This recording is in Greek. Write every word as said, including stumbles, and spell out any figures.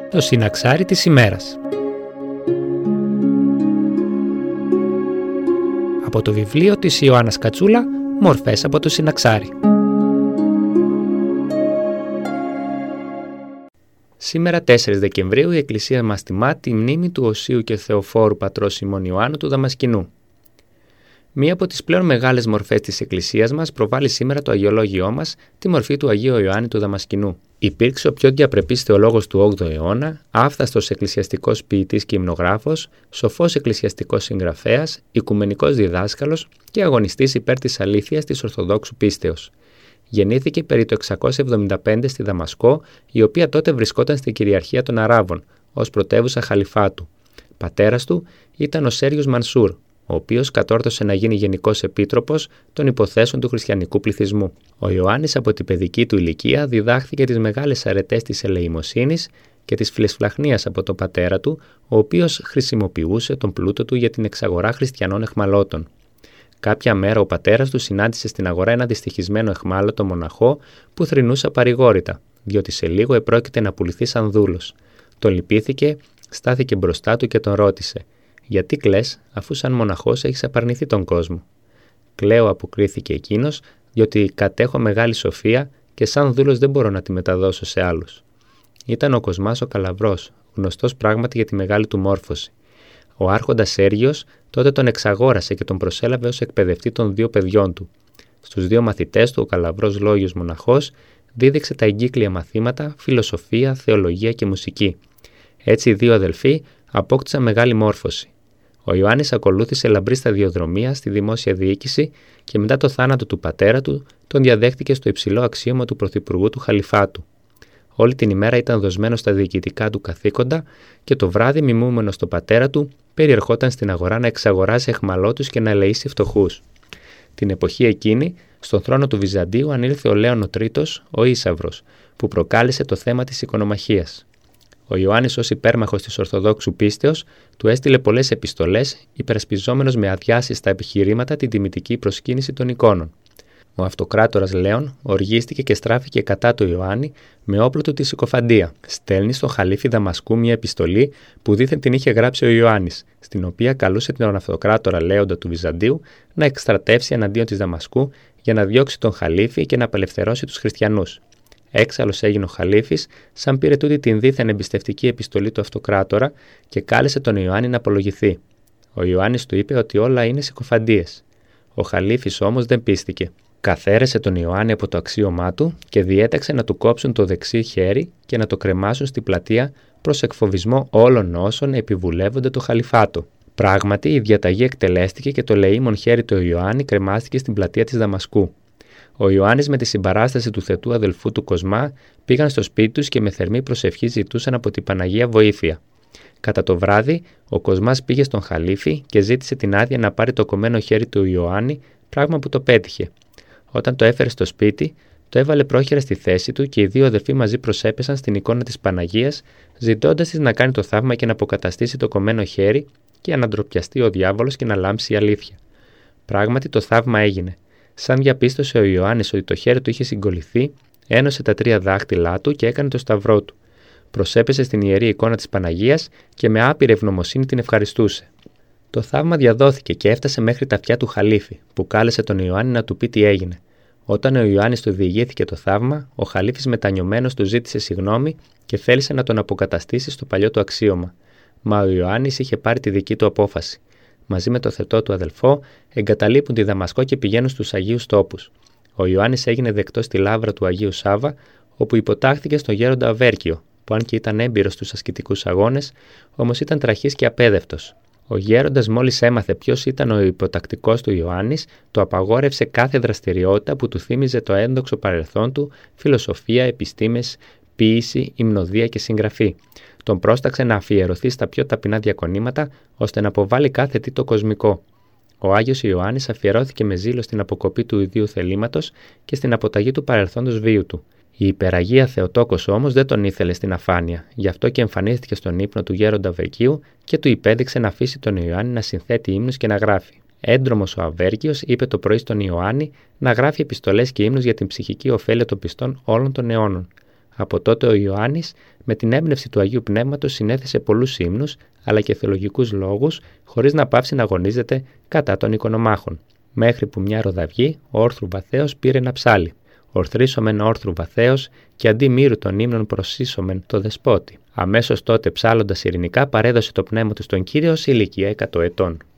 Το συναξάρι της ημέρας. Από το βιβλίο της Ιωάννας Κατσούλα, «Μορφές από το συναξάρι». Σήμερα τέσσερις Δεκεμβρίου η Εκκλησία μας τιμά τη μνήμη του Οσίου και Θεοφόρου πατρός Σιμών Ιωάννου του Δαμασκηνού. Μία από τις πλέον μεγάλες μορφές της Εκκλησίας μας προβάλλει σήμερα το αγιολόγιό μας, τη μορφή του Αγίου Ιωάννη του Δαμασκηνού. Υπήρξε ο πιο διαπρεπής θεολόγος του όγδοου αιώνα, άφθαστος εκκλησιαστικός ποιητής και υμνογράφος, σοφός εκκλησιαστικός συγγραφέας, οικουμενικός διδάσκαλος και αγωνιστής υπέρ της αλήθειας της Ορθοδόξου πίστεως. Γεννήθηκε περί το εξακόσια εβδομήντα πέντε στη Δαμασκό, η οποία τότε βρισκόταν στην κυριαρχία των Αράβων, ως πρωτεύουσα χαλιφάτου. Πατέρας του ήταν ο Σέριος Μανσούρ, ο οποίος κατόρθωσε να γίνει γενικός επίτροπος των υποθέσεων του χριστιανικού πληθυσμού. Ο Ιωάννης από την παιδική του ηλικία διδάχθηκε τις μεγάλες αρετές της ελεημοσύνης και της φιλεσφλαχνίας από τον πατέρα του, ο οποίος χρησιμοποιούσε τον πλούτο του για την εξαγορά χριστιανών αιχμαλώτων. Κάποια μέρα ο πατέρας του συνάντησε στην αγορά ένα δυστυχισμένο αιχμάλωτο μοναχό που θρηνούσε απαρηγόρητα, διότι σε λίγο επρόκειται να πουληθεί σαν δούλος. Τον λυπήθηκε, στάθηκε μπροστά του και τον ρώτησε: «Γιατί κλαις, αφού σαν μοναχός έχεις απαρνηθεί τον κόσμο?» «Κλαίω», αποκρίθηκε εκείνος, «διότι κατέχω μεγάλη σοφία και σαν δούλος δεν μπορώ να τη μεταδώσω σε άλλους». Ήταν ο Κοσμάς ο Καλαβρός, γνωστός πράγματι για τη μεγάλη του μόρφωση. Ο άρχοντας Σέργιος τότε τον εξαγόρασε και τον προσέλαβε ως εκπαιδευτή των δύο παιδιών του. Στους δύο μαθητές του, ο Καλαβρός Λόγιος μοναχός δίδεξε τα εγκύκλια μαθήματα, φιλοσοφία, θεολογία και μουσική. Έτσι οι δύο αδελφοί απόκτησαν μεγάλη μόρφωση. Ο Ιωάννης ακολούθησε λαμπρή σταδιοδρομία στη δημόσια διοίκηση και μετά το θάνατο του πατέρα του τον διαδέχτηκε στο υψηλό αξίωμα του πρωθυπουργού του Χαλιφάτου. Όλη την ημέρα ήταν δοσμένος στα διοικητικά του καθήκοντα και το βράδυ, μιμούμενος τον πατέρα του, περιερχόταν στην αγορά να εξαγοράσει αιχμαλώτους και να ελεήσει φτωχούς. Την εποχή εκείνη, στον θρόνο του Βυζαντίου ανήλθε ο Λέων ο Τρίτος, ο Ίσαυρος, που προκάλεσε το θέμα της οικονομαχίας. Ο Ιωάννης, ως υπέρμαχος της Ορθοδόξου πίστεως, του έστειλε πολλές επιστολές, υπερασπιζόμενος με αδιάσυστα επιχειρήματα την τιμητική προσκύνηση των εικόνων. Ο αυτοκράτορας Λέων οργίστηκε και στράφηκε κατά του Ιωάννη με όπλο του τη συκοφαντία. Στέλνει στον Χαλίφη Δαμασκού μια επιστολή που δήθεν την είχε γράψει ο Ιωάννης, στην οποία καλούσε τον αυτοκράτορα Λέοντα του Βυζαντίου να εκστρατεύσει εναντίον της Δαμασκού για να διώξει τον Χαλίφη και να απελευθερώσει τους χριστιανούς. Έξαλλος έγινε ο Χαλίφης, σαν πήρε τούτη την δίθεν εμπιστευτική επιστολή του αυτοκράτορα και κάλεσε τον Ιωάννη να απολογηθεί. Ο Ιωάννης του είπε ότι όλα είναι συκοφαντίες. Ο Χαλίφης όμως δεν πίστηκε. Καθαίρεσε τον Ιωάννη από το αξίωμά του και διέταξε να του κόψουν το δεξί χέρι και να το κρεμάσουν στην πλατεία προς εκφοβισμό όλων όσων επιβουλεύονται το Χαλιφάτο. Πράγματι, η διαταγή εκτελέστηκε και το λεήμον χέρι του Ιωάννη κρεμάστηκε στην πλατεία της Δαμασκού. Ο Ιωάννης με τη συμπαράσταση του θετού αδελφού του Κοσμά πήγαν στο σπίτι τους και με θερμή προσευχή ζητούσαν από την Παναγία βοήθεια. Κατά το βράδυ, ο Κοσμάς πήγε στον Χαλίφη και ζήτησε την άδεια να πάρει το κομμένο χέρι του Ιωάννη, πράγμα που το πέτυχε. Όταν το έφερε στο σπίτι, το έβαλε πρόχειρα στη θέση του και οι δύο αδελφοί μαζί προσέπεσαν στην εικόνα της Παναγίας, ζητώντας της να κάνει το θαύμα και να αποκαταστήσει το κομμένο χέρι και να ντροπιαστεί ο διάβολος και να λάμψει η αλήθεια. Πράγματι, το θαύμα έγινε. Σαν διαπίστωσε ο Ιωάννης ότι το χέρι του είχε συγκολληθεί, ένωσε τα τρία δάχτυλά του και έκανε το σταυρό του. Προσέπεσε στην ιερή εικόνα της Παναγίας και με άπειρη ευγνωμοσύνη την ευχαριστούσε. Το θαύμα διαδόθηκε και έφτασε μέχρι τα αυτιά του Χαλίφη, που κάλεσε τον Ιωάννη να του πει τι έγινε. Όταν ο Ιωάννης του διηγήθηκε το θαύμα, ο Χαλίφης μετανιωμένος του ζήτησε συγγνώμη και θέλησε να τον αποκαταστήσει στο παλιό του αξίωμα. Μα ο Ιωάννης είχε πάρει τη δική του απόφαση. Μαζί με το θετό του αδελφό, εγκαταλείπουν τη Δαμασκό και πηγαίνουν στους Αγίους Τόπους. Ο Ιωάννης έγινε δεκτός στη λάβρα του Αγίου Σάβα, όπου υποτάχθηκε στον γέροντα Αβέρκιο, που αν και ήταν έμπειρος στους ασκητικούς αγώνες, όμως ήταν τραχής και απέδευτος. Ο γέροντας, μόλις έμαθε ποιος ήταν ο υποτακτικός του Ιωάννης, το απαγόρευσε κάθε δραστηριότητα που του θύμιζε το ένδοξο παρελθόν του, φιλοσοφία, επιστήμες, ποίηση, υμνοδία και συγγραφή. Τον πρόσταξε να αφιερωθεί στα πιο ταπεινά διακονήματα, ώστε να αποβάλει κάθε τι το κοσμικό. Ο Άγιος Ιωάννης αφιερώθηκε με ζήλο στην αποκοπή του ιδίου θελήματος και στην αποταγή του παρελθόντος βίου του. Η υπεραγία Θεοτόκος όμως δεν τον ήθελε στην αφάνεια, γι' αυτό και εμφανίστηκε στον ύπνο του γέροντα Αβέρκιου και του υπέδειξε να αφήσει τον Ιωάννη να συνθέτει ύμνους και να γράφει. Έντρομος ο Αβέρκιος είπε το πρωί στον Ιωάννη να γράφει επιστολές και ύμνους για την ψυχική ωφέλεια των πιστών όλων των αιώνων. Από τότε ο Ιωάννης, με την έμπνευση του Αγίου Πνεύματος, συνέθεσε πολλούς ύμνους αλλά και θεολογικούς λόγους, χωρίς να πάψει να αγωνίζεται κατά των οικονομάχων. Μέχρι που μια ροδαυγή, ο όρθρου βαθέως, πήρε ένα ψάλι. Ορθρίσομεν όρθρου βαθέως και αντί μύρου των ύμνων προσίσομεν το δεσπότη. Αμέσως τότε, ψάλλοντας ειρηνικά, παρέδωσε το πνεύμα του στον Κύριο σε ηλικία εκατό ετών.